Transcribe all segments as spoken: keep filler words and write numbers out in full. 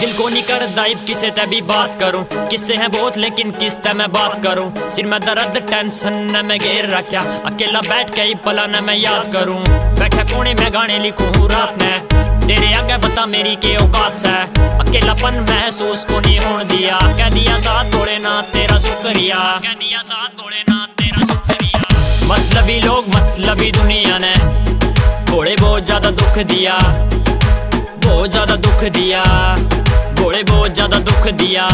दिल को नहीं कर दाइब किसे ते भी बात करूं, किससे हैं बहुत लेकिन किस ते मैं बात करूं। सिर में दर्द टेंशन न मैं घेर रखा, अकेला बैठ के ही पला न मैं याद करूं। बैठा कोने में गाने लिखूं रात में, तेरे आगे बता मेरी के औकात से। अकेलापन महसूस को नहीं होने दिया, कह दिया साथ भोलेनाथ तेरा शुक्रिया, कह दिया साथ भोलेनाथ तेरा शुक्रिया। मतलबी लोग मतलबी दुनिया ने भोले बहुत ज्यादा दुख दिया, बहुत ज्यादा दुख दिया, भोले बहुत ज्यादा दुख दिया।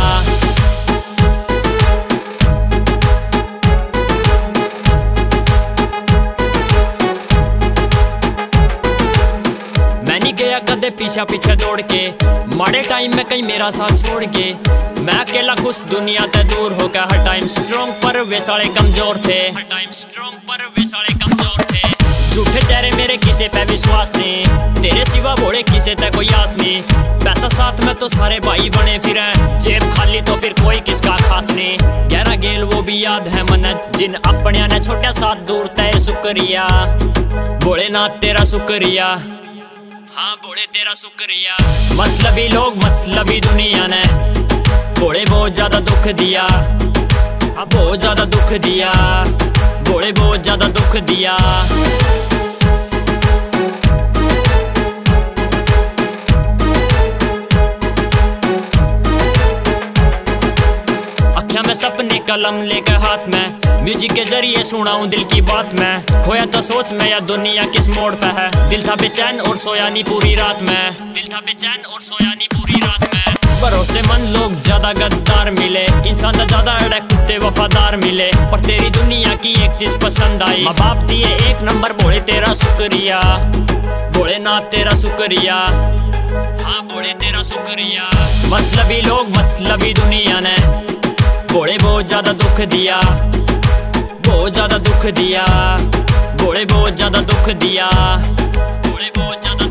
मैं नहीं गया कदे पीछा पीछे दौड़ के, माड़े टाइम में कहीं मेरा साथ छोड़ के। मैं अकेला खुश दुनिया ते दूर हो गया, हर टाइम स्ट्रॉन्ग पर वे साले कमजोर थे, हर टाइम स्ट्रॉन्ग पर वे साले कमजोर थे। झूठे चेहरे मेरे किसे पे विश्वास नहीं, तेरे सिवा भोले किसे ते कोई आस नहीं। पैसा साथ में तो सारे भाई बने फिर, जेब खाली तो फिर कोई किसका खास नहीं। गहरा गेल वो भी याद है मन, जिन अपनिया ने छोटे साथ दूर तय शुक्रिया, भोलेनाथ तेरा शुक्रिया, हाँ भोले तेरा शुक्रिया। मतलबी लोग मतलबी दुनिया ने भोले बहुत ज्यादा दुख दिया, हाँ बहुत ज्यादा दुख दिया, भोले बहुत ज्यादा दुख दिया। अखियां में सपने कलम लेकर हाथ में, म्यूजिक के जरिए सुनाऊं दिल की बात में। खोया तो सोच में या दुनिया किस मोड़ पे है, दिल था बेचैन और सोया नहीं पूरी रात में, दिल था बेचैन और सोया नहीं पूरी रात में। भरोसेमंद लोग ज्यादा गद्दार मिले, इंसान तो ज्यादा अड़े कुत्ते वफादार मिले। पर तेरी दुनिया की एक चीज पसंद आई, माँ बाप दिए एक नंबर, भोले तेरा शुक्रिया, भोलेनाथ तेरा शुक्रिया, हाँ भोले तेरा शुक्रिया। मतलबी लोग मतलबी दुनिया ने भोले बहुत ज्यादा दुख दिया, बहुत ज्यादा दुख दिया, भोले बहुत ज्यादा दुख दिया, भोले बहुत ज्यादा